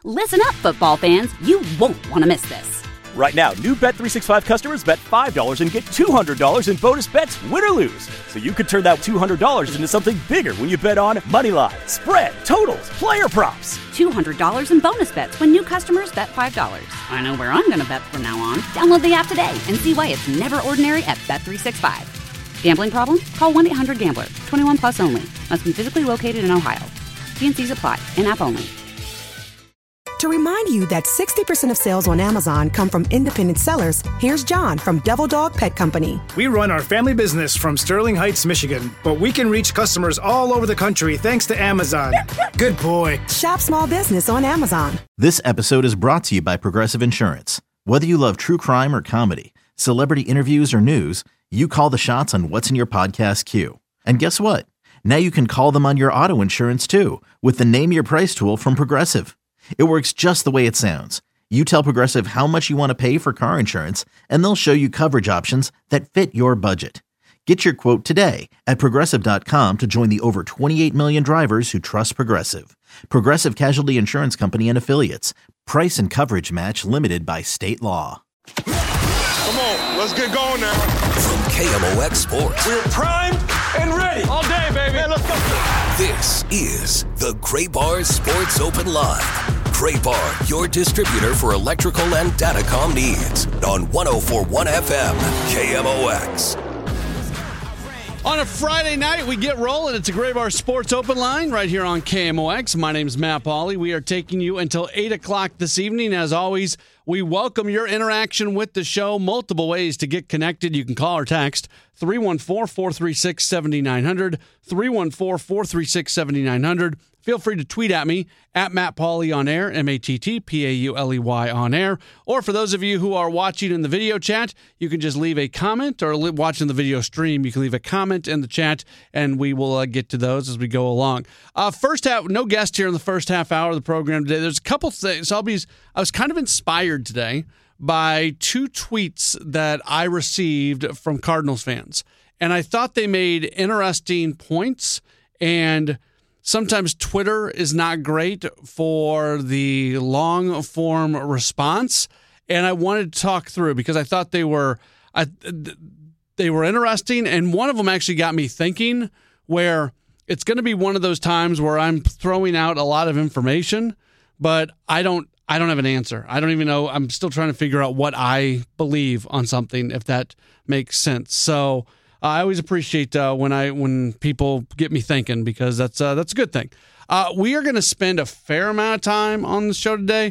Listen up, football fans. You won't want to miss this. Right now, new Bet365 customers bet $5 and get $200 in bonus bets, win or lose. So you could turn that $200 into something bigger when you bet on money line, spread, totals, player props. $200 in bonus bets when new customers bet $5. I know where I'm going to bet from now on. Download the app today and see why it's never ordinary at Bet365. Gambling problem? Call 1-800-GAMBLER. 21 plus only. Must be physically located in Ohio. T&Cs apply. In-app only. To remind you that 60% of sales on Amazon come from independent sellers, here's John from Devil Dog Pet Company. We run our family business from Sterling Heights, Michigan, but we can reach customers all over the country thanks to Amazon. Good boy. Shop small business on Amazon. This episode is brought to you by Progressive Insurance. Whether you love true crime or comedy, celebrity interviews or news, you call the shots on what's in your podcast queue. And guess what? Now you can call them on your auto insurance too with the Name Your Price tool from Progressive. It works just the way it sounds. You tell Progressive how much you want to pay for car insurance, and they'll show you coverage options that fit your budget. Get your quote today at Progressive.com to join the over 28 million drivers who trust Progressive. Progressive Casualty Insurance Company and Affiliates. Price and coverage match limited by state law. Come on, let's get going now. From KMOX Sports. We're primed and ready. All day, baby. Man, let's go. This is the Gray Bar Sports Open Live. Gray Bar, your distributor for electrical and datacom needs. On 104.1 FM, KMOX. On a Friday night, we get rolling. It's a Gray Bar Sports Open Line right here on KMOX. My name is Matt Pauley. We are taking you until 8 o'clock this evening. As always, we welcome your interaction with the show. Multiple ways to get connected. You can call or text 314-436-7900, 314-436-7900. Feel free to tweet at me, at Matt Pauley on air, MattPauley on air. Or for those of you who are watching in the video chat, you can just leave a comment, or watching the video stream, you can leave a comment in the chat, and we will get to those as we go along. First half, no guest here in the first half hour of the program today. There's a couple things. I was kind of inspired today by two tweets that I received from Cardinals fans, and I thought they made interesting points. And sometimes Twitter is not great for the long form response, and I wanted to talk through because I thought they were interesting, and one of them actually got me thinking, where it's going to be one of those times where I'm throwing out a lot of information, but I don't have an answer. I don't even know. I'm still trying to figure out what I believe on something, if that makes sense. So I always appreciate when people get me thinking, because that's a good thing. We are going to spend a fair amount of time on the show today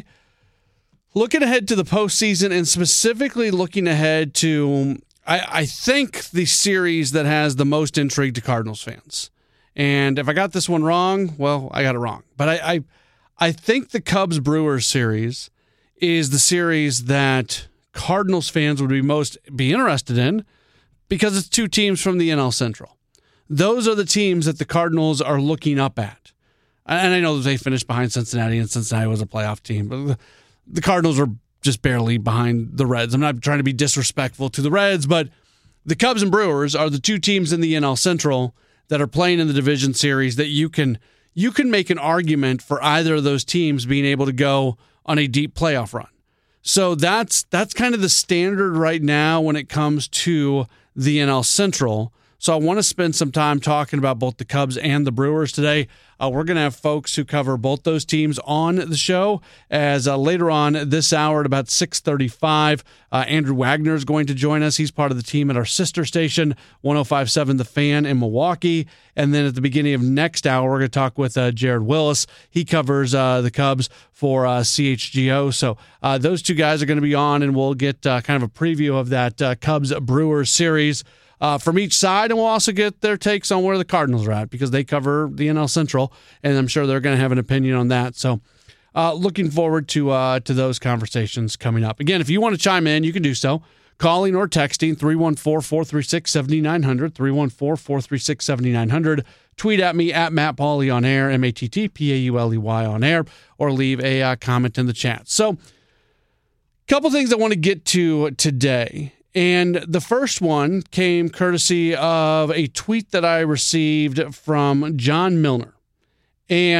looking ahead to the postseason, and specifically looking ahead to, I think, the series that has the most intrigue to Cardinals fans. And if I got this one wrong, well, I got it wrong. But I think the Cubs-Brewers series is the series that Cardinals fans would be interested in, because it's two teams from the NL Central. Those are the teams that the Cardinals are looking up at. And I know they finished behind Cincinnati, and Cincinnati was a playoff team, but the Cardinals were just barely behind the Reds. I'm not trying to be disrespectful to the Reds, but the Cubs and Brewers are the two teams in the NL Central that are playing in the division series that you can make an argument for either of those teams being able to go on a deep playoff run. So that's kind of the standard right now when it comes to the NL Central. So I want to spend some time talking about both the Cubs and the Brewers today. We're going to have folks who cover both those teams on the show, as later on this hour at about 6:35, Andrew Wagner is going to join us. He's part of the team at our sister station, 105.7 The Fan in Milwaukee. And then at the beginning of next hour, we're going to talk with Jared Willis. He covers the Cubs for CHGO. So those two guys are going to be on, and we'll get kind of a preview of that Cubs-Brewers series from each side, and we'll also get their takes on where the Cardinals are at, because they cover the NL Central, and I'm sure they're going to have an opinion on that. So looking forward to those conversations coming up. Again, if you want to chime in, you can do so. Calling or texting 314-436-7900, 314-436-7900. Tweet at me at Matt Pauley on air, MattPauley on air, or leave a comment in the chat. So a couple things I want to get to today. And the first one came courtesy of a tweet that I received from John Milner. And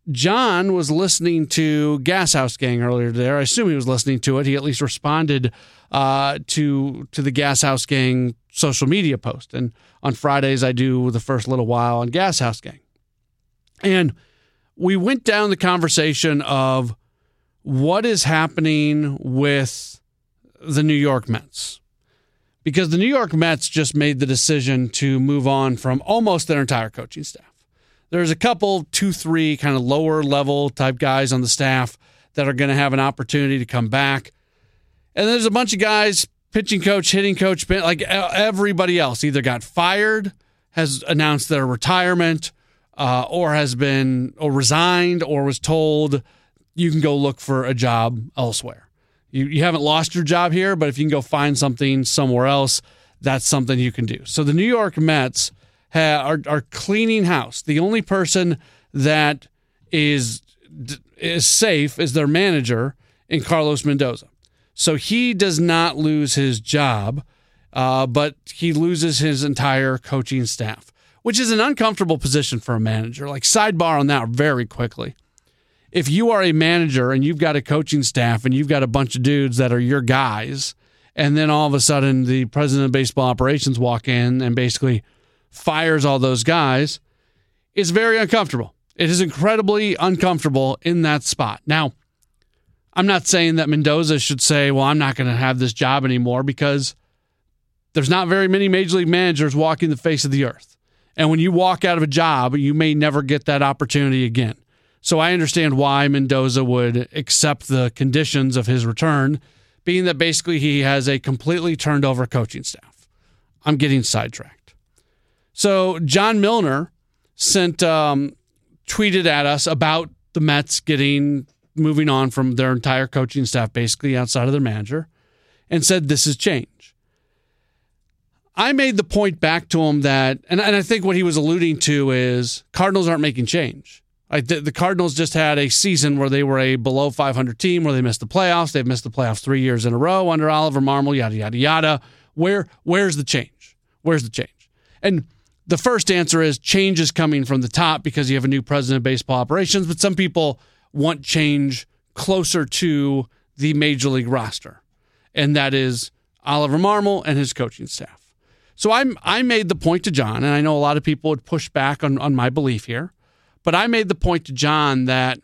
John was listening to Gas House Gang earlier today. I assume he was listening to it. He at least responded to the Gas House Gang social media post. And on Fridays, I do the first little while on Gas House Gang. And we went down the conversation of what is happening with the New York Mets. Because the New York Mets just made the decision to move on from almost their entire coaching staff. There's a couple, 2-3 kind of lower level type guys on the staff that are going to have an opportunity to come back. And there's a bunch of guys, pitching coach, hitting coach, like everybody else either got fired, has announced their retirement, or resigned, or was told you can go look for a job elsewhere. You haven't lost your job here, but if you can go find something somewhere else, that's something you can do. So the New York Mets are cleaning house. The only person that is safe is their manager in Carlos Mendoza. So he does not lose his job, but he loses his entire coaching staff, which is an uncomfortable position for a manager. Like, sidebar on that very quickly. If you are a manager and you've got a coaching staff and you've got a bunch of dudes that are your guys, and then all of a sudden the president of baseball operations walk in and basically fires all those guys, it's very uncomfortable. It is incredibly uncomfortable in that spot. Now, I'm not saying that Mendoza should say, well, I'm not going to have this job anymore, because there's not very many major league managers walking the face of the earth. And when you walk out of a job, you may never get that opportunity again. So I understand why Mendoza would accept the conditions of his return, being that basically he has a completely turned over coaching staff. I'm getting sidetracked. So John Milner tweeted at us about the Mets moving on from their entire coaching staff, basically outside of their manager, and said this is change. I made the point back to him that, and I think what he was alluding to is Cardinals aren't making change. The Cardinals just had a season where they were a below 500 team, where they missed the playoffs. They've missed the playoffs 3 years in a row under Oliver Marmol, yada, yada, yada. Where's the change? Where's the change? And the first answer is change is coming from the top because you have a new president of baseball operations, but some people want change closer to the major league roster, and that is Oliver Marmol and his coaching staff. So I made the point to John, and I know a lot of people would push back on my belief here, but I made the point to John that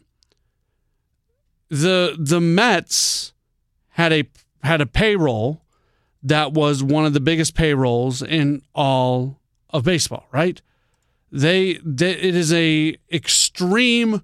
the Mets had a payroll that was one of the biggest payrolls in all of baseball, right? It is a extreme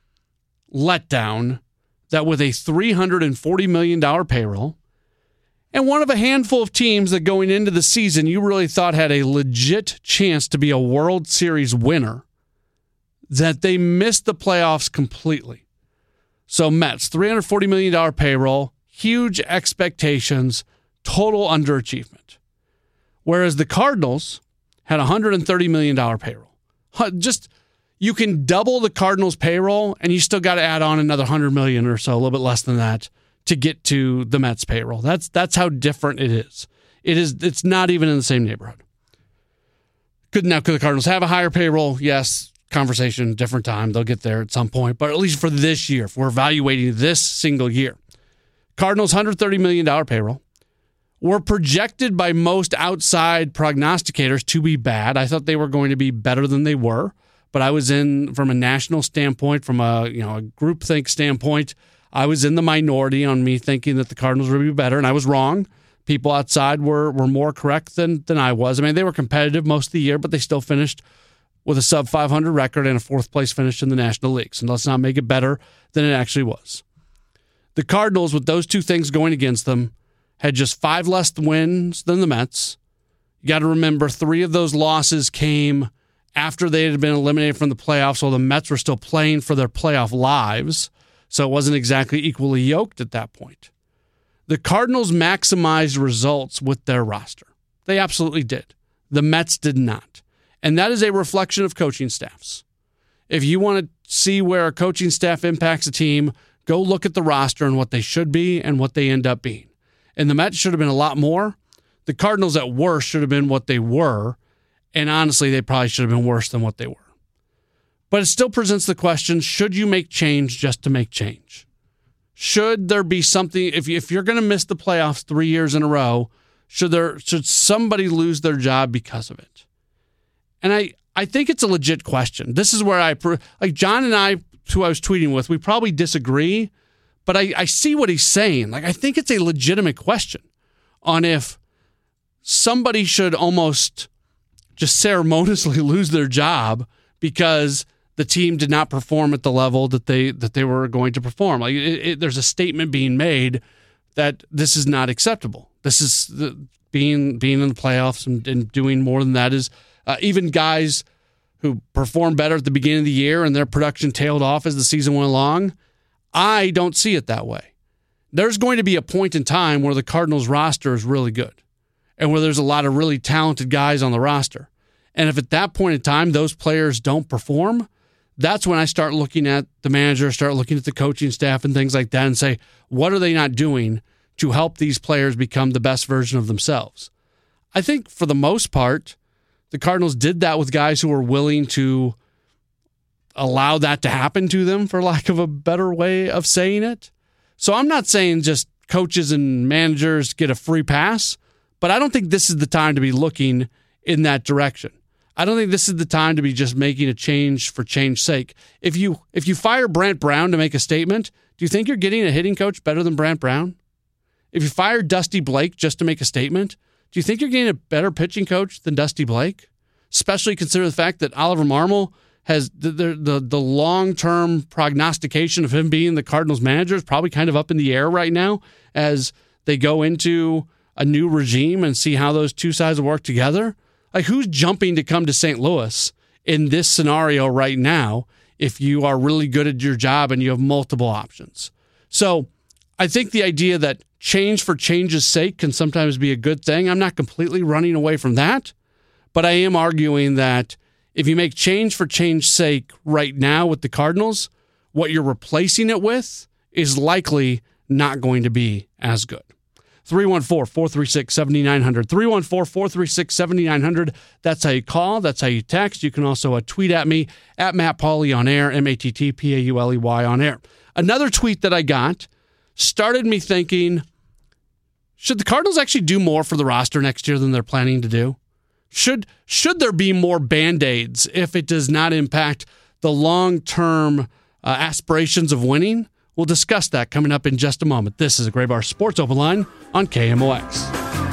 letdown that with a $340 million payroll, and one of a handful of teams that going into the season you really thought had a legit chance to be a World Series winner, that they missed the playoffs completely. So Mets, $340 million payroll, huge expectations, total underachievement. Whereas the Cardinals had a $130 million payroll. Just, you can double the Cardinals payroll and you still got to add on another $100 million or so, a little bit less than that, to get to the Mets payroll. That's how different it is. It's not even in the same neighborhood. Could the Cardinals have a higher payroll? Yes. Conversation, different time. They'll get there at some point. But at least for this year, if we're evaluating this single year, Cardinals $130 million payroll were projected by most outside prognosticators to be bad. I thought they were going to be better than they were, but I was in, from a national standpoint, from a groupthink standpoint, I was in the minority on me thinking that the Cardinals would be better, and I was wrong. People outside were more correct than I was. I mean, they were competitive most of the year, but they still finished with a sub-500 record and a fourth-place finish in the National League. So let's not make it better than it actually was. The Cardinals, with those two things going against them, had just 5 less wins than the Mets. You got to remember, 3 of those losses came after they had been eliminated from the playoffs, while the Mets were still playing for their playoff lives. So it wasn't exactly equally yoked at that point. The Cardinals maximized results with their roster. They absolutely did. The Mets did not. And that is a reflection of coaching staffs. If you want to see where a coaching staff impacts a team, go look at the roster and what they should be and what they end up being. And the Mets should have been a lot more. The Cardinals at worst should have been what they were. And honestly, they probably should have been worse than what they were. But it still presents the question, should you make change just to make change? Should there be something, if you're going to miss the playoffs 3 years in a row, should somebody lose their job because of it? And I think it's a legit question. This is where like John and I, who I was tweeting with, we probably disagree, but I see what he's saying. Like, I think it's a legitimate question on if somebody should almost just ceremoniously lose their job because the team did not perform at the level that they were going to perform. Like, there's a statement being made that this is not acceptable. This is being in the playoffs and doing more than that is even guys who performed better at the beginning of the year and their production tailed off as the season went along. I don't see it that way. There's going to be a point in time where the Cardinals roster is really good and where there's a lot of really talented guys on the roster. And if at that point in time those players don't perform, that's when I start looking at the manager, start looking at the coaching staff and things like that and say, what are they not doing to help these players become the best version of themselves? I think for the most part, the Cardinals did that with guys who were willing to allow that to happen to them, for lack of a better way of saying it. So I'm not saying just coaches and managers get a free pass, but I don't think this is the time to be looking in that direction. I don't think this is the time to be just making a change for change's sake. If you fire Brant Brown to make a statement, do you think you're getting a hitting coach better than Brant Brown? If you fire Dusty Blake just to make a statement, do you think you're getting a better pitching coach than Dusty Blake? Especially consider the fact that Oliver Marmol has the long-term prognostication of him being the Cardinals manager is probably kind of up in the air right now as they go into a new regime and see how those two sides will work together. Like, who's jumping to come to St. Louis in this scenario right now if you are really good at your job and you have multiple options? So I think the idea that change for change's sake can sometimes be a good thing. I'm not completely running away from that, but I am arguing that if you make change for change's sake right now with the Cardinals, what you're replacing it with is likely not going to be as good. 314-436-7900. 314-436-7900. That's how you call. That's how you text. You can also tweet at me, at Matt Pauley on air, MattPauley on air. Another tweet that I got started me thinking, should the Cardinals actually do more for the roster next year than they're planning to do? Should there be more Band-Aids if it does not impact the long-term aspirations of winning? We'll discuss that coming up in just a moment. This is a Gray Bar Sports Open Line on KMOX.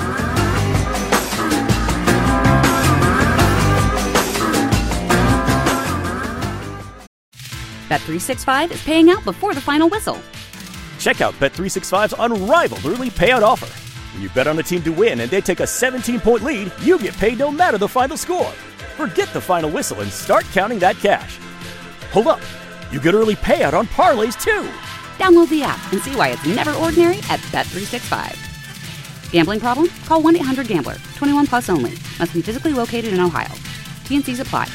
Bet365 is paying out before the final whistle. Check out Bet365's unrivaled early payout offer. When you bet on a team to win and they take a 17-point lead, you get paid no matter the final score. Forget the final whistle and start counting that cash. Hold up. You get early payout on parlays, too. Download the app and see why it's never ordinary at Bet365. Gambling problem? Call 1-800-GAMBLER. 21 plus only. Must be physically located in Ohio. T&Cs apply.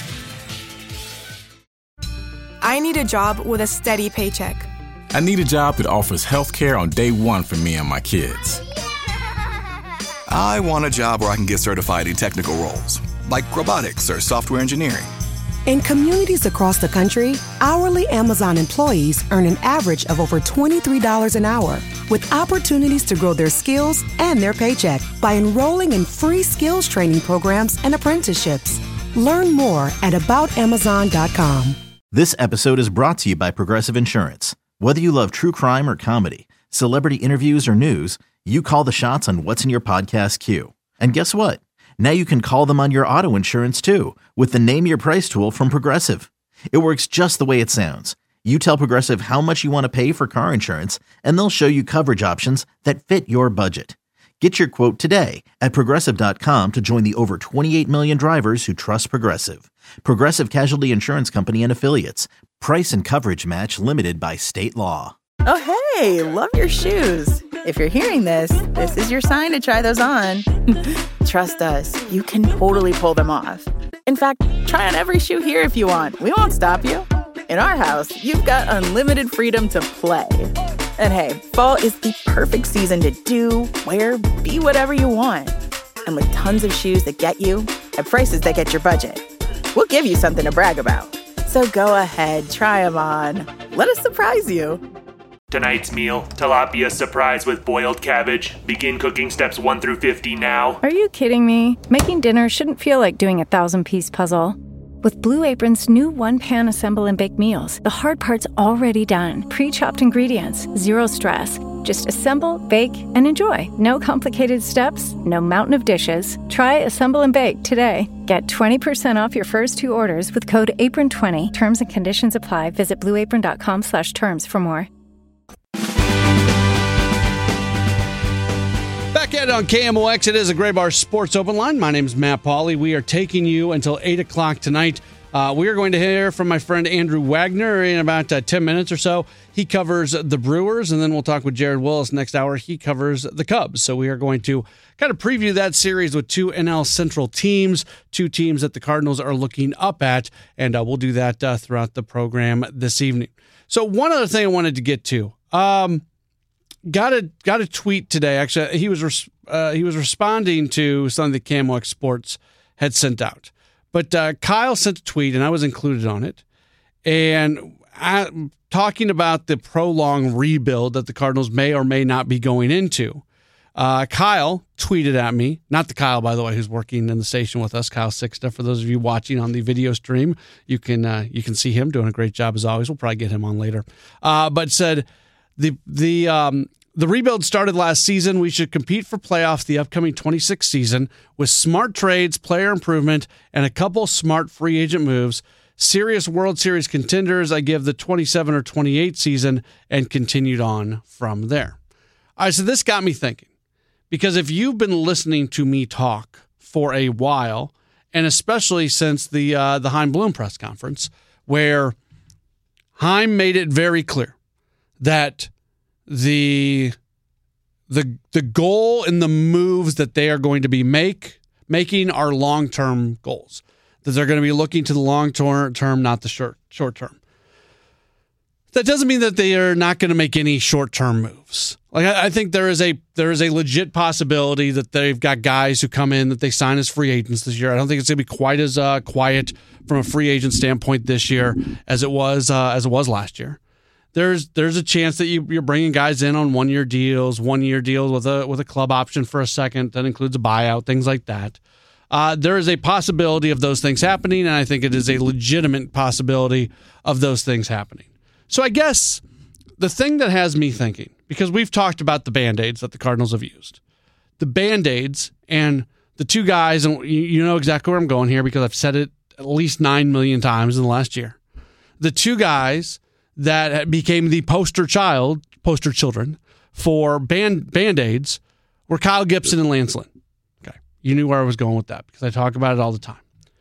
I need a job with a steady paycheck. I need a job that offers health care on day one for me and my kids. I want a job where I can get certified in technical roles, like robotics or software engineering. In communities across the country, hourly Amazon employees earn an average of over $23 an hour, with opportunities to grow their skills and their paycheck by enrolling in free skills training programs and apprenticeships. Learn more at aboutamazon.com. This episode is brought to you by Progressive Insurance. Whether you love true crime or comedy, celebrity interviews or news, you call the shots on what's in your podcast queue. And guess what? Now you can call them on your auto insurance too with the Name Your Price tool from Progressive. It works just the way it sounds. You tell Progressive how much you want to pay for car insurance, and they'll show you coverage options that fit your budget. Get your quote today at Progressive.com to join the over 28 million drivers who trust Progressive. Progressive Casualty Insurance Company and Affiliates. Price and coverage match limited by state law. Oh, hey, love your shoes. If you're hearing this, this is your sign to try those on. Trust us, you can totally pull them off. In fact, try on every shoe here if you want. We won't stop you. In our house, you've got unlimited freedom to play. And hey, fall is the perfect season to do, wear, be whatever you want. And with tons of shoes that get you, at prices that get your budget, we'll give you something to brag about. So go ahead, try them on. Let us surprise you. Tonight's meal, tilapia surprise with boiled cabbage. Begin cooking steps 1 through 50 now. Are you kidding me? Making dinner shouldn't feel like doing a 1,000-piece puzzle. With Blue Apron's new one-pan assemble and bake meals, the hard part's already done. Pre-chopped ingredients, zero stress. Just assemble, bake, and enjoy. No complicated steps, no mountain of dishes. Try Assemble and Bake today. Get 20% off your first 2 orders with code APRON20. Terms and conditions apply. Visit blueapron.com/terms for more. Back at it on KMOX, it is a Gray Bar Sports Open Line. My name is Matt Pauley. We are taking you until 8 o'clock tonight. We are going to hear from my friend Andrew Wagner in about 10 minutes or so. He covers the Brewers, and then we'll talk with Jared Willis next hour. He covers the Cubs. So we are going to kind of preview that series with 2 NL Central teams, 2 teams that the Cardinals are looking up at, and we'll do that throughout the program this evening. So one other thing I wanted to get to. Got a tweet today. Actually, he was responding to something that KMOX Sports had sent out. But Kyle sent a tweet, and I was included on it, and talking about the prolonged rebuild that the Cardinals may or may not be going into. Kyle tweeted at me, not the Kyle, by the way, who's working in the station with us, Kyle Sixta. For those of you watching on the video stream, you can see him doing a great job as always. We'll probably get him on later. But said, the rebuild started last season. We should compete for playoffs the upcoming 26th season with smart trades, player improvement, and a couple smart free agent moves. Serious World Series contenders, I give the 27 or 28 season, and continued on from there. All right, so this got me thinking, because if you've been listening to me talk for a while, and especially since the Chaim Bloom press conference, where Chaim made it very clear that the goal and the moves that they are going to be making are long-term goals, that they're going to be looking to the long-term, not the short term. That doesn't mean that they are not going to make any short-term moves. Like I think there is a legit possibility that they've got guys who come in that they sign as free agents this year. I don't think it's going to be quite as quiet from a free agent standpoint this year as it was last year. There's a chance that you're bringing guys in on 1-year deals with a club option for a second that includes a buyout, things like that. There is a possibility of those things happening, and I think it is a legitimate possibility of those things happening. So I guess the thing that has me thinking, because we've talked about the Band-Aids that the Cardinals have used, the Band-Aids and the 2 guys, and you know exactly where I'm going here because I've said it at least 9 million times in the last year. The 2 guys that became the poster children for Band-Aids were Kyle Gibson and Lance Lynn. Okay. You knew where I was going with that because I talk about it all the time.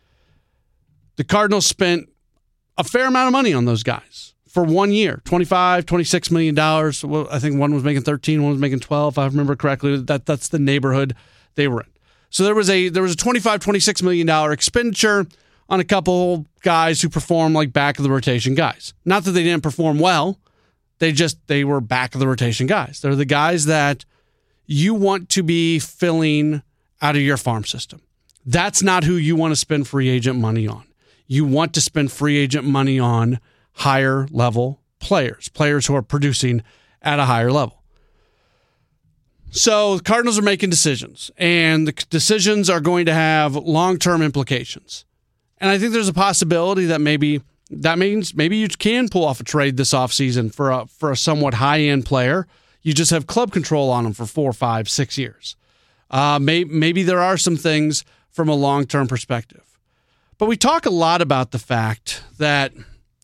The Cardinals spent a fair amount of money on those guys for 1 year, $25, $26 million. Well, I think one was making 13, one was making 12, if I remember correctly. That's the neighborhood they were in. So there was a $25, $26 million expenditure on a couple guys who perform like back of the rotation guys. Not that they didn't perform well. They were back of the rotation guys. They're the guys that you want to be filling out of your farm system. That's not who you want to spend free agent money on. You want to spend free agent money on higher level players who are producing at a higher level. So the Cardinals are making decisions, and the decisions are going to have long-term implications. And I think there's a possibility that maybe that means maybe you can pull off a trade this offseason for a somewhat high-end player. You just have club control on them for 4, 5, 6 years. Maybe there are some things from a long-term perspective. But we talk a lot about the fact that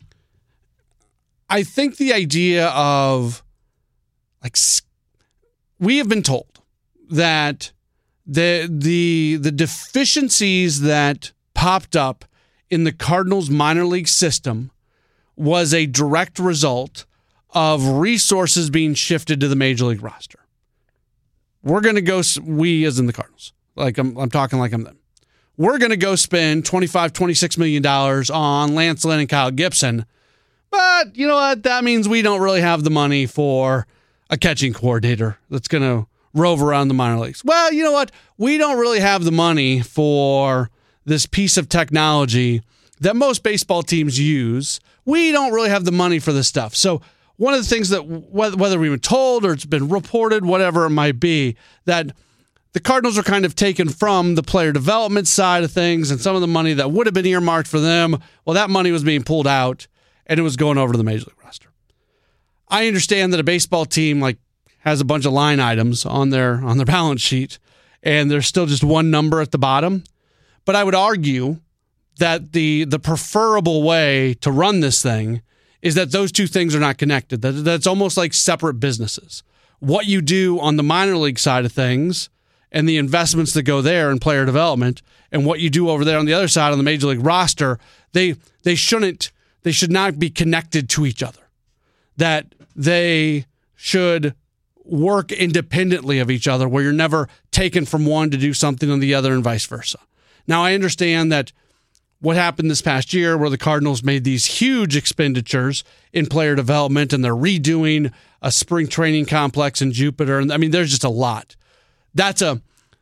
I think the idea of, like, we have been told that the deficiencies that popped up in the Cardinals minor league system was a direct result of resources being shifted to the major league roster. We're going to go, we as in the Cardinals, like I'm talking like I'm them. We're going to go spend $25, $26 million on Lance Lynn and Kyle Gibson. But you know what? That means we don't really have the money for a catching coordinator that's going to rove around the minor leagues. Well, you know what? We don't really have the money for this piece of technology that most baseball teams use. We don't really have the money for this stuff. So one of the things that, whether we've been told or it's been reported, whatever it might be, that the Cardinals are kind of taken from the player development side of things, and some of the money that would have been earmarked for them, well, that money was being pulled out and it was going over to the Major League roster. I understand that a baseball team has a bunch of line items on their balance sheet, and there's still just one number at the bottom. But I would argue that the preferable way to run this thing is that those two things are not connected. That's almost like separate businesses. What you do on the minor league side of things and the investments that go there in player development, and what you do over there on the other side on the Major League roster, they should not be connected to each other. That they should work independently of each other, where you're never taken from one to do something on the other and vice versa. Now, I understand that what happened this past year, where the Cardinals made these huge expenditures in player development, and they're redoing a spring training complex in Jupiter. And I mean, there's just a lot. That's an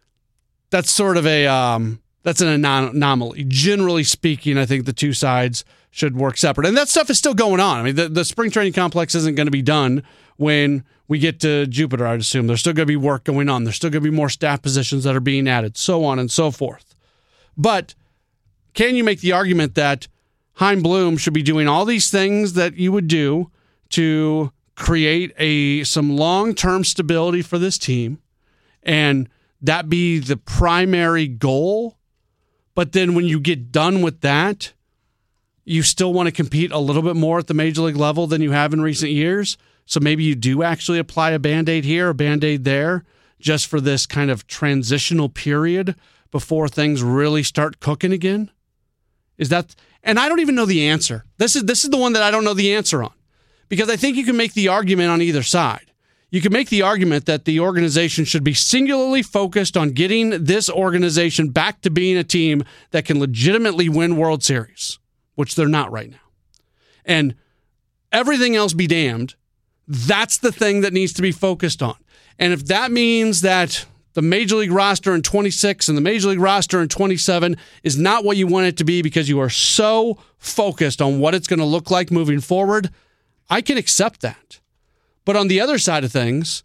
anomaly. Generally speaking, I think the two sides should work separate. And that stuff is still going on. I mean, the spring training complex isn't going to be done when we get to Jupiter, I'd assume. There's still going to be work going on. There's still going to be more staff positions that are being added, so on and so forth. But can you make the argument that Chaim Bloom should be doing all these things that you would do to create some long-term stability for this team, and that be the primary goal? But then when you get done with that, you still want to compete a little bit more at the Major League level than you have in recent years. So maybe you do actually apply a Band-Aid here, a Band-Aid there, just for this kind of transitional period before things really start cooking again. Is that? And I don't even know the answer. This is the one that I don't know the answer on, because I think you can make the argument on either side. You can make the argument that the organization should be singularly focused on getting this organization back to being a team that can legitimately win World Series, which they're not right now. And everything else be damned, that's the thing that needs to be focused on. And if that means that the Major League roster in 26 and the Major League roster in 27 is not what you want it to be because you are so focused on what it's going to look like moving forward, I can accept that. But on the other side of things,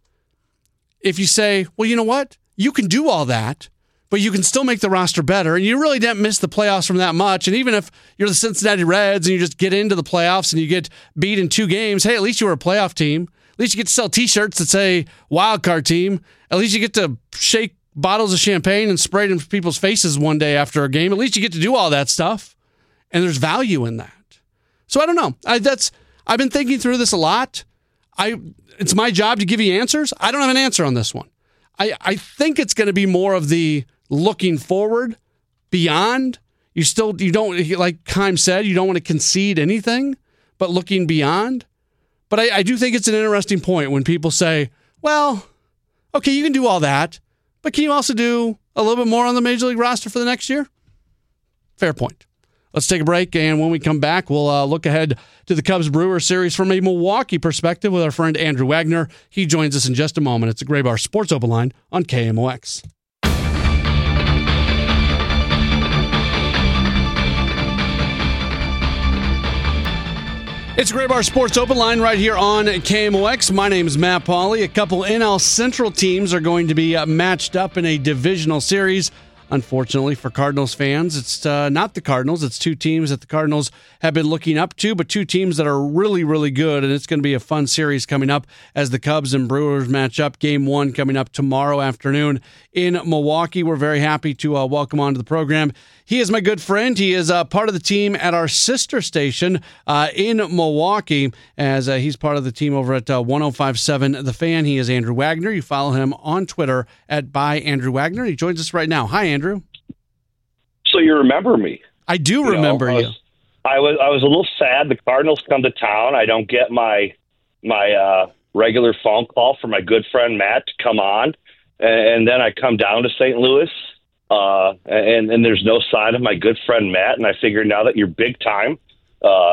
if you say, well, you know what? You can do all that, but you can still make the roster better, and you really didn't miss the playoffs from that much. And even if you're the Cincinnati Reds and you just get into the playoffs and you get beat in 2 games, hey, at least you were a playoff team. At least you get to sell T-shirts that say wild card team. At least you get to shake bottles of champagne and spray it in people's faces one day after a game. At least you get to do all that stuff, and there's value in that. So I don't know. I've been thinking through this a lot. It's my job to give you answers. I don't have an answer on this one. I think it's going to be more of the looking forward, beyond. You don't, like Chaim said, you don't want to concede anything, but looking beyond. But I do think it's an interesting point when people say, well, okay, you can do all that, but can you also do a little bit more on the Major League roster for the next year? Fair point. Let's take a break, and when we come back, we'll look ahead to the Cubs-Brewers series from a Milwaukee perspective with our friend Andrew Wagner. He joins us in just a moment. It's the Gray Bar Sports Open Line on KMOX. It's Gray Bar Sports Open Line right here on KMOX. My name is Matt Pauley. A couple NL Central teams are going to be matched up in a divisional series. Unfortunately for Cardinals fans, it's not the Cardinals. It's 2 teams that the Cardinals have been looking up to, but 2 teams that are really, really good, and it's going to be a fun series coming up as the Cubs and Brewers match up. Game 1 coming up tomorrow afternoon in Milwaukee. We're very happy to welcome onto the program. He is my good friend. He is part of the team at our sister station in Milwaukee, as he's part of the team over at 105.7 The Fan. He is Andrew Wagner. You follow him on Twitter at @ByAndrewWagner. He joins us right now. Hi, Andrew. So you remember me? I do remember you. I was a little sad. The Cardinals come to town. I don't get my regular phone call from my good friend Matt to come on, and then I come down to St. Louis. And there's no sign of my good friend Matt, and I figured now that you're big time,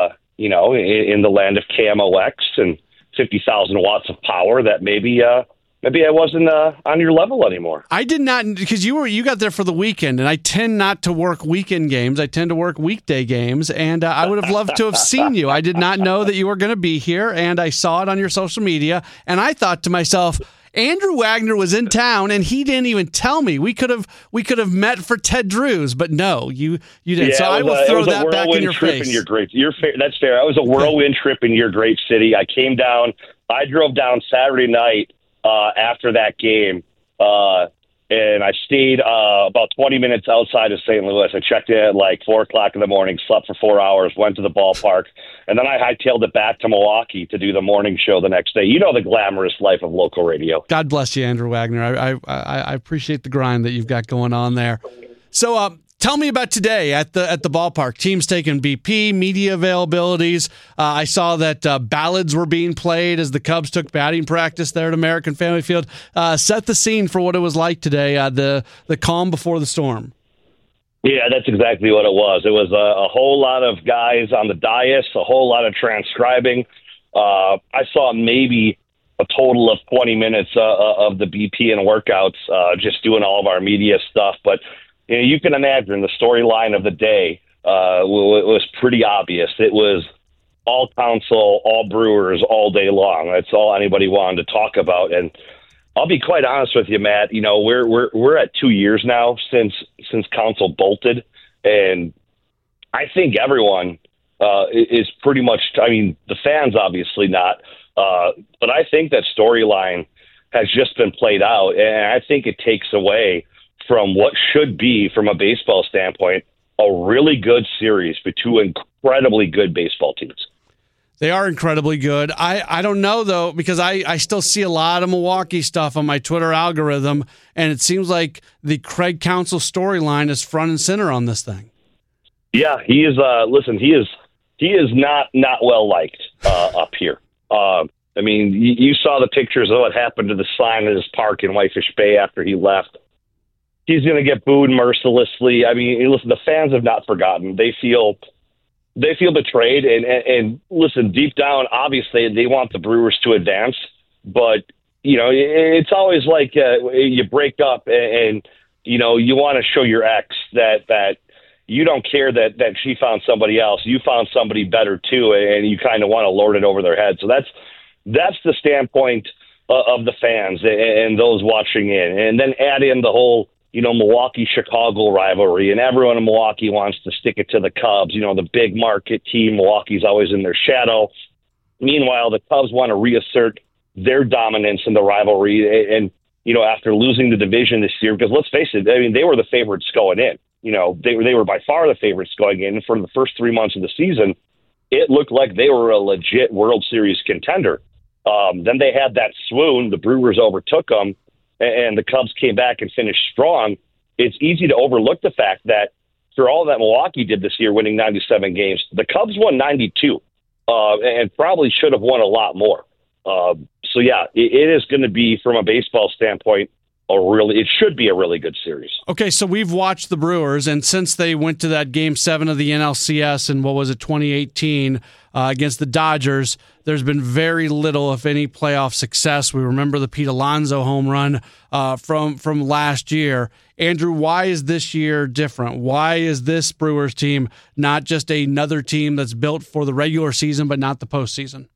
in the land of KMOX and 50,000 watts of power, that maybe maybe I wasn't on your level anymore. I did not, because you got there for the weekend, and I tend not to work weekend games. I tend to work weekday games, and I would have loved to have seen you. I did not know that you were going to be here, and I saw it on your social media, and I thought to myself, Andrew Wagner was in town, and he didn't even tell me. We could have met for Ted Drew's, but no, you didn't. Yeah, so I will throw that back in your trip face. In your great, that's fair. I was a whirlwind trip in your great city. I came down. I drove down Saturday night after that game, and I stayed about 20 minutes outside of St. Louis. I checked in at like 4 o'clock in the morning, slept for 4 hours, went to the ballpark, and then I hightailed it back to Milwaukee to do the morning show the next day. You know the glamorous life of local radio. God bless you, Andrew Wagner. I appreciate the grind that you've got going on there. So tell me about today at the ballpark. Teams taking BP, media availabilities. I saw that ballads were being played as the Cubs took batting practice there at American Family Field. Set the scene for what it was like today, the calm before the storm. Yeah, that's exactly what it was. It was a whole lot of guys on the dais, a whole lot of transcribing. I saw maybe a total of 20 minutes of the BP and workouts, just doing all of our media stuff. But you can imagine the storyline of the day was pretty obvious. It was all Council, all Brewers, all day long. That's all anybody wanted to talk about. And I'll be quite honest with you, Matt. We're at 2 years now since Council bolted, and I think everyone is pretty much. I mean, the fans obviously not, but I think that storyline has just been played out, and I think it takes away from what should be, from a baseball standpoint, a really good series for two incredibly good baseball teams. They are incredibly good. I don't know, though, because I still see a lot of Milwaukee stuff on my Twitter algorithm, and it seems like the Craig Counsell storyline is front and center on this thing. Yeah, he is. Listen, he is not well liked up here. I mean, you saw the pictures of what happened to the sign at his park in Whitefish Bay after he left. He's going to get booed mercilessly. I mean, listen, the fans have not forgotten. They feel betrayed, and listen, deep down, obviously they want the Brewers to advance, but it's always like you break up and you want to show your ex that you don't care that she found somebody else. You found somebody better too, and you kind of want to lord it over their head. So that's the standpoint of the fans and those watching in, and then add in the whole Milwaukee-Chicago rivalry, and everyone in Milwaukee wants to stick it to the Cubs. The big market team. Milwaukee's always in their shadow. Meanwhile, the Cubs want to reassert their dominance in the rivalry. And after losing the division this year, because let's face it, I mean, they were the favorites going in. They were by far the favorites going in. And for the first 3 months of the season, it looked like they were a legit World Series contender. Then they had that swoon. The Brewers overtook them, and the Cubs came back and finished strong. It's easy to overlook the fact that for all that Milwaukee did this year, winning 97 games, the Cubs won 92 and probably should have won a lot more. So, yeah, it is going to be, from a baseball standpoint, it should be a really good series. Okay, so we've watched the Brewers, and since they went to that Game 7 of the NLCS in, 2018 against the Dodgers, there's been very little, if any, playoff success. We remember the Pete Alonso home run from last year. Andrew, why is this year different? Why is this Brewers team not just another team that's built for the regular season but not the postseason?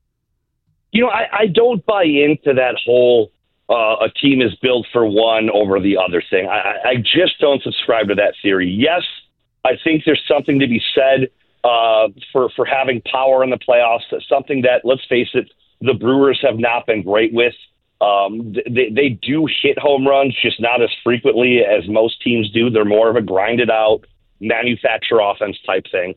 I don't buy into that whole a team is built for one over the other thing. I just don't subscribe to that theory. Yes, I think there's something to be said for having power in the playoffs. Something that, let's face it, the Brewers have not been great with. They do hit home runs, just not as frequently as most teams do. They're more of a grinded out, manufacture offense type thing.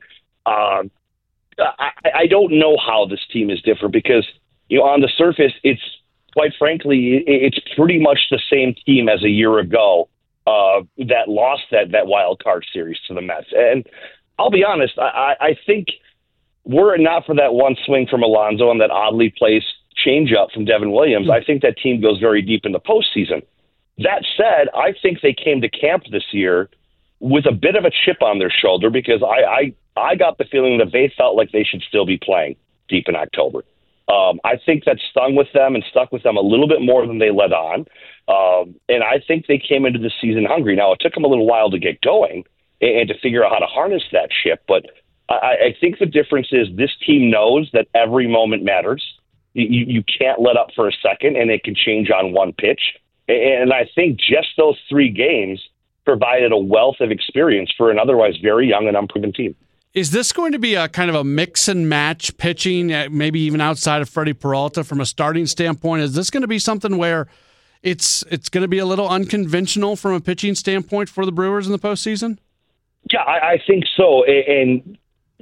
I don't know how this team is different because, on the surface, quite frankly, it's pretty much the same team as a year ago that lost that wild card series to the Mets. And I'll be honest, I think were it not for that one swing from Alonso and that oddly placed changeup from Devin Williams, I think that team goes very deep in the postseason. That said, I think they came to camp this year with a bit of a chip on their shoulder because I got the feeling that they felt like they should still be playing deep in October. I think that stung with them and stuck with them a little bit more than they let on. And I think they came into the season hungry. Now, it took them a little while to get going and to figure out how to harness that ship. But I think the difference is this team knows that every moment matters. You can't let up for a second, and it can change on one pitch. And I think just those 3 games provided a wealth of experience for an otherwise very young and unproven team. Is this going to be a kind of a mix and match pitching, maybe even outside of Freddie Peralta from a starting standpoint? Is this going to be something where it's going to be a little unconventional from a pitching standpoint for the Brewers in the postseason? Yeah, I think so. And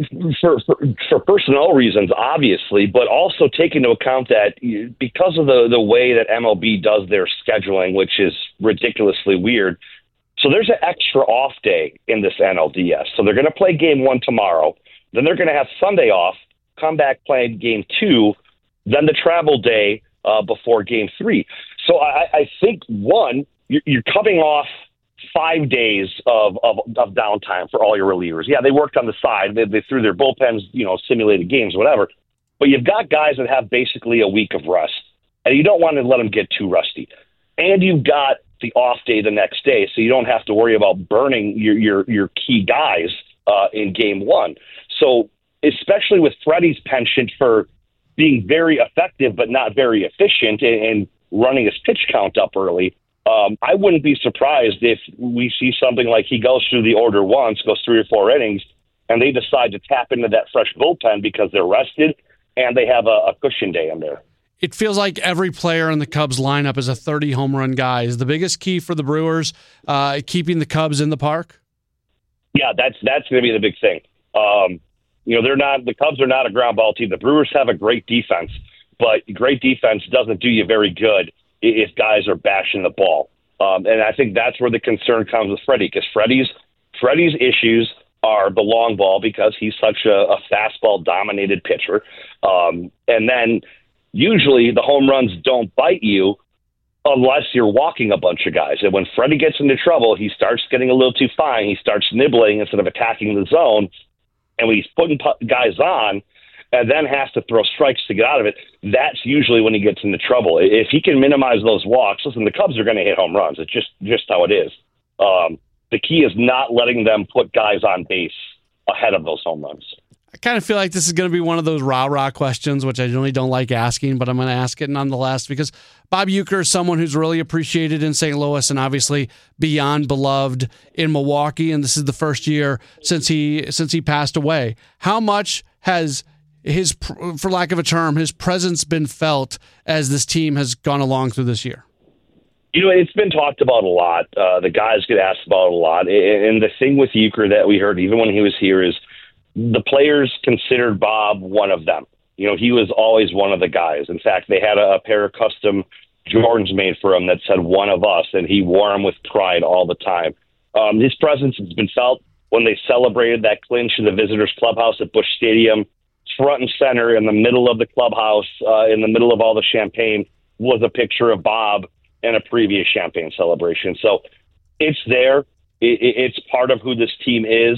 for personnel reasons, obviously, but also take into account that because of the way that MLB does their scheduling, which is ridiculously weird, so there's an extra off day in this NLDS. So they're going to play game 1 tomorrow. Then they're going to have Sunday off, come back playing game 2, then the travel day before game 3. So I think, one, you're coming off 5 days of downtime for all your relievers. Yeah, they worked on the side. They threw their bullpens, simulated games, whatever. But you've got guys that have basically a week of rest, and you don't want to let them get too rusty. And you've got the off day the next day, so you don't have to worry about burning your key guys in game 1. So especially with Freddie's penchant for being very effective but not very efficient and running his pitch count up early, I wouldn't be surprised if we see something like he goes through the order once, goes 3 or 4 innings, and they decide to tap into that fresh bullpen because they're rested and they have a cushion day in there. It feels like every player in the Cubs lineup is a 30 home run guy. Is the biggest key for the Brewers keeping the Cubs in the park? Yeah, that's going to be the big thing. The Cubs are not a ground ball team. The Brewers have a great defense, but great defense doesn't do you very good if guys are bashing the ball. And I think that's where the concern comes with Freddie, because Freddie's issues are the long ball because he's such a fastball-dominated pitcher. And then usually the home runs don't bite you unless you're walking a bunch of guys. And when Freddie gets into trouble, he starts getting a little too fine. He starts nibbling instead of attacking the zone. And when he's putting guys on and then has to throw strikes to get out of it, that's usually when he gets into trouble. If he can minimize those walks, listen, the Cubs are going to hit home runs. It's just how it is. The key is not letting them put guys on base ahead of those home runs. I kind of feel like this is going to be one of those rah-rah questions, which I really don't like asking, but I'm going to ask it nonetheless because Bob Uecker is someone who's really appreciated in St. Louis and obviously beyond beloved in Milwaukee, and this is the first year since he passed away. How much has his, for lack of a term, his presence been felt as this team has gone along through this year? It's been talked about a lot. The guys get asked about a lot, and the thing with Uecker that we heard even when he was here is the players considered Bob one of them. He was always one of the guys. In fact, they had a pair of custom Jordans made for him that said "one of us," and he wore them with pride all the time. His presence has been felt when they celebrated that clinch in the visitors' clubhouse at Busch Stadium. Front and center in the middle of the clubhouse, in the middle of all the champagne, was a picture of Bob and a previous champagne celebration. So it's there. It's part of who this team is.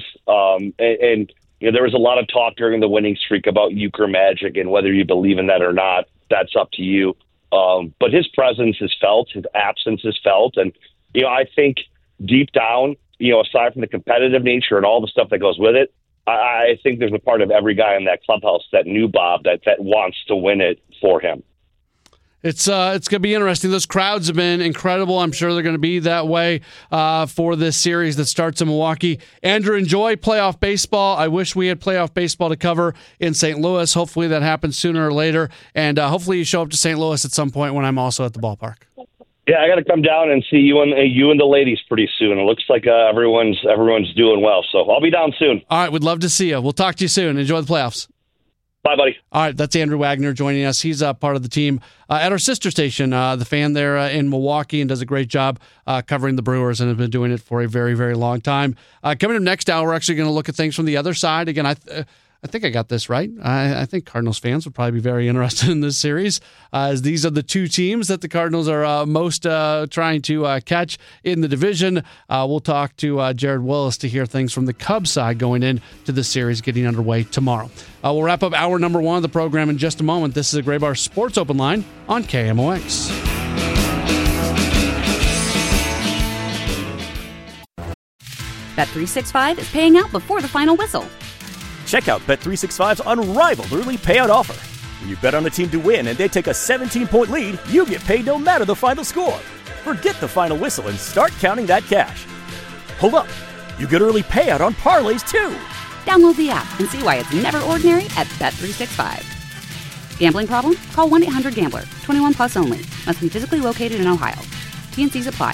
And there was a lot of talk during the winning streak about Uecker magic, and whether you believe in that or not, that's up to you. But his presence is felt, his absence is felt. And, I think deep down, aside from the competitive nature and all the stuff that goes with it, I think there's a part of every guy in that clubhouse that knew Bob that wants to win it for him. It's going to be interesting. Those crowds have been incredible. I'm sure they're going to be that way for this series that starts in Milwaukee. Andrew, enjoy playoff baseball. I wish we had playoff baseball to cover in St. Louis. Hopefully that happens sooner or later. And hopefully you show up to St. Louis at some point when I'm also at the ballpark. Yeah, I got to come down and see you and the ladies pretty soon. It looks like everyone's doing well, so I'll be down soon. All right, we'd love to see you. We'll talk to you soon. Enjoy the playoffs. Bye, buddy. All right, that's Andrew Wagner joining us. He's part of the team at our sister station, The Fan there in Milwaukee, and does a great job covering the Brewers and has been doing it for a very, very long time. Coming up next hour, we're actually going to look at things from the other side. Again, I think I got this right. I think Cardinals fans would probably be very interested in this series, as these are the two teams that the Cardinals are most trying to catch in the division. We'll talk to Jared Willis to hear things from the Cubs side going into the series getting underway tomorrow. We'll wrap up hour number 1 of the program in just a moment. This is a Gray Bar Sports Open Line on KMOX. Bet365 is paying out before the final whistle. Check out Bet365's unrivaled early payout offer. When you bet on a team to win and they take a 17-point lead, you get paid no matter the final score. Forget the final whistle and start counting that cash. Hold up. You get early payout on parlays, too. Download the app and see why it's never ordinary at Bet365. Gambling problem? Call 1-800-GAMBLER. 21 plus only. Must be physically located in Ohio. T&Cs apply.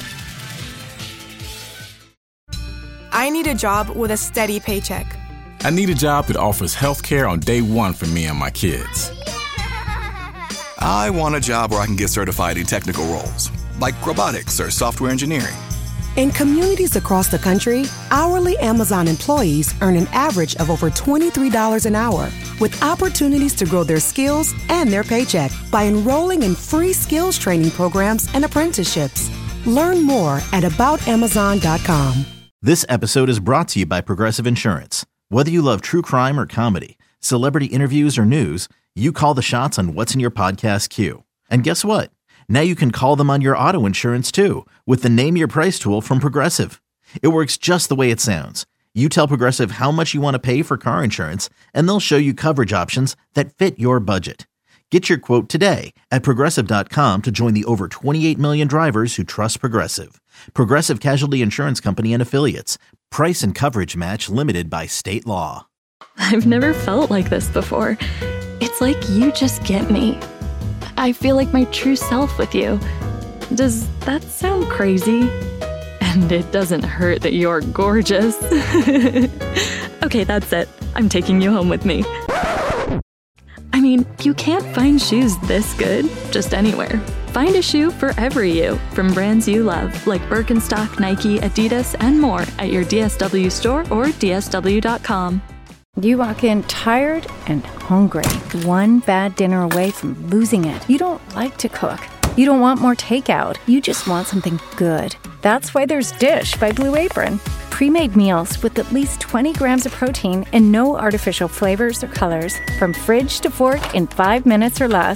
I need a job with a steady paycheck. I need a job that offers health care on day one for me and my kids. I want a job where I can get certified in technical roles, like robotics or software engineering. In communities across the country, hourly Amazon employees earn an average of over $23 an hour, with opportunities to grow their skills and their paycheck by enrolling in free skills training programs and apprenticeships. Learn more at aboutamazon.com. This episode is brought to you by Progressive Insurance. Whether you love true crime or comedy, celebrity interviews or news, you call the shots on what's in your podcast queue. And guess what? Now you can call them on your auto insurance too, with the Name Your Price tool from Progressive. It works just the way it sounds. You tell Progressive how much you want to pay for car insurance, and they'll show you coverage options that fit your budget. Get your quote today at Progressive.com to join the over 28 million drivers who trust Progressive. Progressive Casualty Insurance Company and Affiliates. Price and coverage match limited by state law. I've never felt like this before. It's like you just get me. I feel like my true self with you. Does that sound crazy? And it doesn't hurt that you're gorgeous. Okay, that's it. I'm taking you home with me. I mean, you can't find shoes this good just anywhere. Find a shoe for every you from brands you love, like Birkenstock, Nike, Adidas, and more at your DSW store or DSW.com. You walk in tired and hungry, one bad dinner away from losing it. You don't like to cook. You don't want more takeout. You just want something good. That's why there's Dish by Blue Apron. Pre-made meals with at least 20 grams of protein and no artificial flavors or colors. From fridge to fork in 5 minutes or less.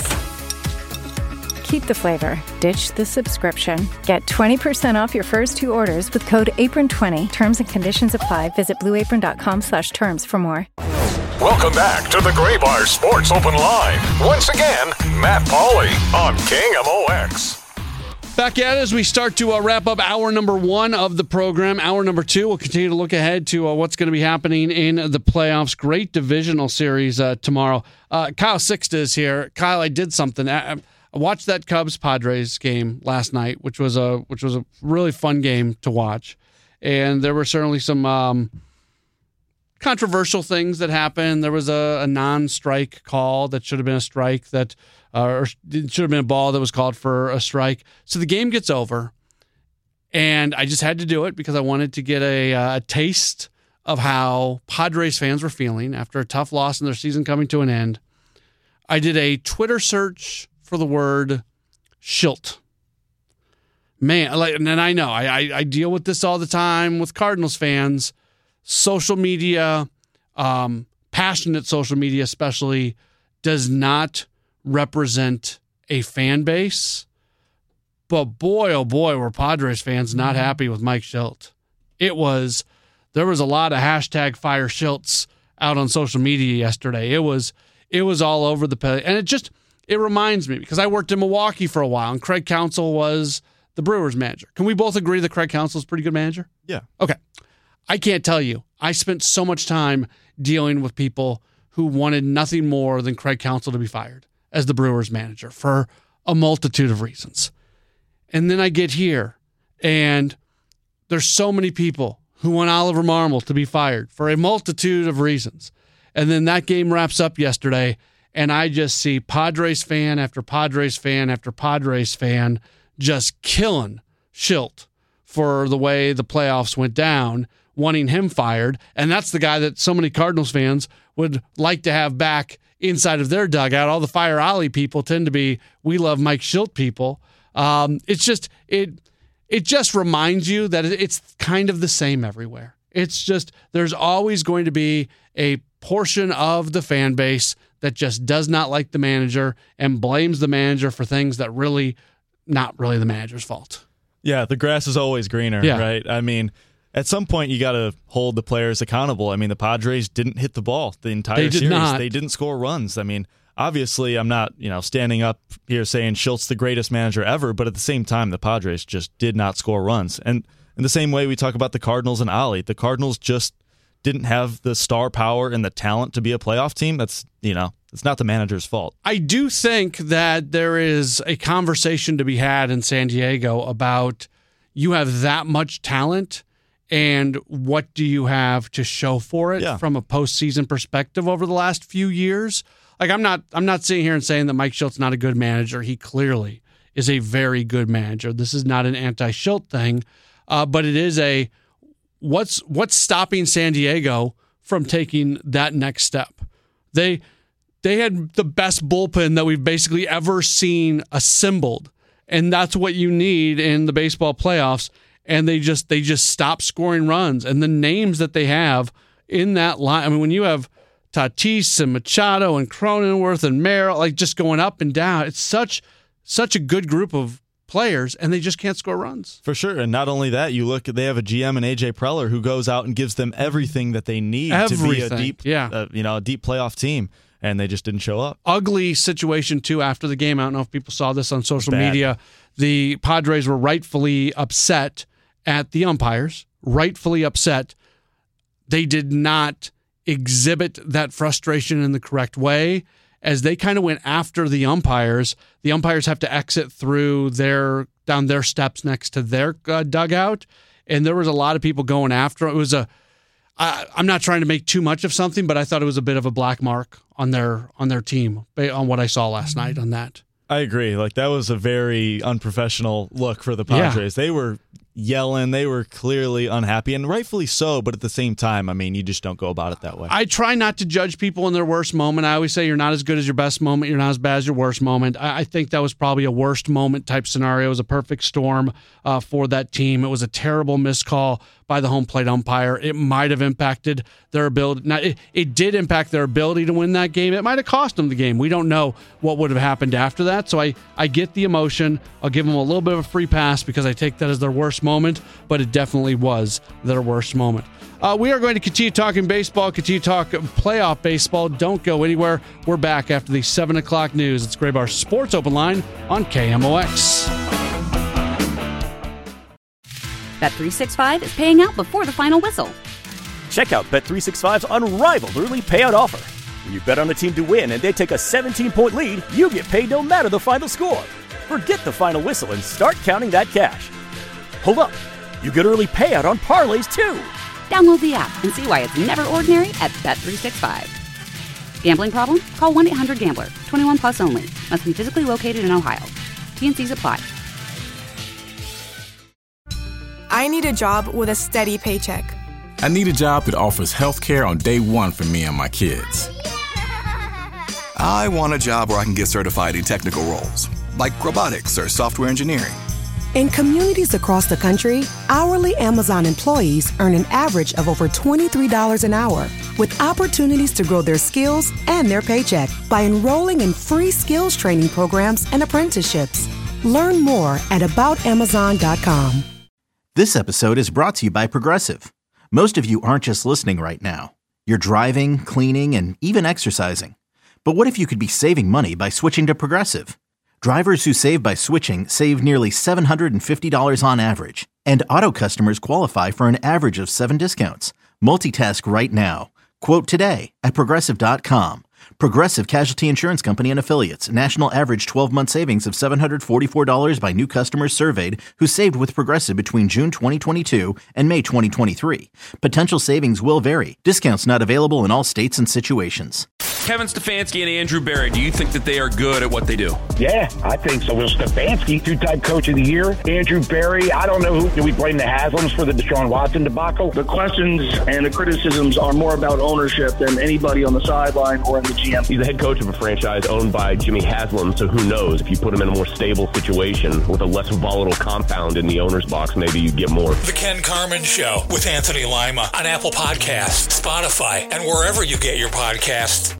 Keep the flavor. Ditch the subscription. Get 20% off your first 2 orders with code APRON20. Terms and conditions apply. Visit blueapron.com/terms for more. Welcome back to the Gray Bar Sports Open Line. Once again, Matt Pauley on KMOX. Back at it as we start to wrap up hour number 1 of the program. Hour number 2, we'll continue to look ahead to what's going to be happening in the playoffs. Great divisional series tomorrow. Kyle Sixta is here. Kyle, I did something. I watched that Cubs-Padres game last night, which was a really fun game to watch. And there were certainly some controversial things that happened. There was a non-strike call that should have been a strike, or it should have been a ball that was called for a strike. So the game gets over, and I just had to do it because I wanted to get a taste of how Padres fans were feeling after a tough loss in their season coming to an end. I did a Twitter search for the word Schilt. Man, and I know I deal with this all the time with Cardinals fans. Social media, passionate social media especially, does not represent a fan base. But boy, oh boy, were Padres fans not happy with Mike Schilt. There was a lot of hashtag fire Schilts out on social media yesterday. It was all over the place. And it reminds me, because I worked in Milwaukee for a while, and Craig Counsell was the Brewers manager. Can we both agree that Craig Counsell is a pretty good manager? Yeah. Okay. I can't tell you. I spent so much time dealing with people who wanted nothing more than Craig Counsell to be fired as the Brewers manager for a multitude of reasons. And then I get here, and there's so many people who want Oliver Marmol to be fired for a multitude of reasons. And then that game wraps up yesterday, and I just see Padres fan after Padres fan after Padres fan just killing Schilt for the way the playoffs went down, wanting him fired. And that's the guy that so many Cardinals fans would like to have back inside of their dugout. All the Fire Alley people tend to be, we love Mike Shildt people. It just reminds you that it's kind of the same everywhere. It's just, there's always going to be a portion of the fan base that just does not like the manager and blames the manager for things that really not really the manager's fault. Yeah, the grass is always greener, right? I mean, at some point you got to hold the players accountable. I mean, the Padres didn't hit the ball the entire series. Not. They didn't score runs. I mean, obviously I'm not, standing up here saying Shilt's the greatest manager ever, but at the same time, the Padres just did not score runs. And in the same way we talk about the Cardinals and Ollie, the Cardinals just didn't have the star power and the talent to be a playoff team. That's, it's not the manager's fault. I do think that there is a conversation to be had in San Diego about you have that much talent and what do you have to show for it from a postseason perspective over the last few years. Like I'm not sitting here and saying that Mike Shilt's not a good manager. He clearly is a very good manager. This is not an anti-Shildt thing, but it is a what's stopping San Diego from taking that next step. They had the best bullpen that we've basically ever seen assembled, and that's what you need in the baseball playoffs. And they just stop scoring runs, and the names that they have in that line. I mean, when you have Tatis and Machado and Cronenworth and Merrill, like just going up and down, it's such a good group of players, and they just can't score runs. For sure. And not only that, they have a GM and AJ Preller who goes out and gives them everything that they need to be a deep playoff team, and they just didn't show up. Ugly situation too after the game. I don't know if people saw this on social media. The Padres were rightfully upset at the umpires, rightfully upset. They did not exhibit that frustration in the correct way. As they kind of went after the umpires have to exit through down their steps next to their dugout, and there was a lot of people going after. It was I'm not trying to make too much of something, but I thought it was a bit of a black mark on their team on what I saw last night on that. I agree. Like, that was a very unprofessional look for the Padres. They were yelling. They were clearly unhappy, and rightfully so, but at the same time, I mean, you just don't go about it that way. I try not to judge people in their worst moment. I always say you're not as good as your best moment. You're not as bad as your worst moment. I think that was probably a worst moment type scenario. It was a perfect storm for that team. It was a terrible missed call by the home plate umpire. It might have impacted their ability. Now, it did impact their ability to win that game. It might have cost them the game. We don't know what would have happened after that. So I get the emotion. I'll give them a little bit of a free pass because I take that as their worst moment, but it definitely was their worst moment. We are going to continue talking baseball, continue to talk playoff baseball. Don't go anywhere. We're back after the 7 o'clock news. It's Graybar Sports Open Line on KMOX. Bet365 is paying out before the final whistle. Check out Bet365's unrivaled early payout offer. When you bet on a team to win and they take a 17-point lead, you get paid no matter the final score. Forget the final whistle and start counting that cash. Hold up. You get early payout on parlays, too. Download the app and see why it's never ordinary at Bet365. Gambling problem? Call 1-800-GAMBLER. 21 plus only. Must be physically located in Ohio. T&Cs apply. I need a job with a steady paycheck. I need a job that offers health care on day one for me and my kids. I want a job where I can get certified in technical roles, like robotics or software engineering. In communities across the country, hourly Amazon employees earn an average of over $23 an hour, with opportunities to grow their skills and their paycheck by enrolling in free skills training programs and apprenticeships. Learn more at aboutamazon.com. This episode is brought to you by Progressive. Most of you aren't just listening right now. You're driving, cleaning, and even exercising. But what if you could be saving money by switching to Progressive? Drivers who save by switching save nearly $750 on average. And auto customers qualify for an average of 7 discounts. Multitask right now. Quote today at Progressive.com. Progressive Casualty Insurance Company and Affiliates. National average 12-month savings of $744 by new customers surveyed who saved with Progressive between June 2022 and May 2023. Potential savings will vary. Discounts not available in all states and situations. Kevin Stefanski and Andrew Berry, do you think that they are good at what they do? Yeah, I think so. Will Stefanski, two-time coach of the year. Andrew Berry, I don't know who. Do we blame the Haslams for the Deshaun Watson debacle? The questions and the criticisms are more about ownership than anybody on the sideline or in the GM. He's the head coach of a franchise owned by Jimmy Haslam, so who knows? If you put him in a more stable situation with a less volatile compound in the owner's box, maybe you get more. The Ken Carman Show with Anthony Lima on Apple Podcasts, Spotify, and wherever you get your podcasts.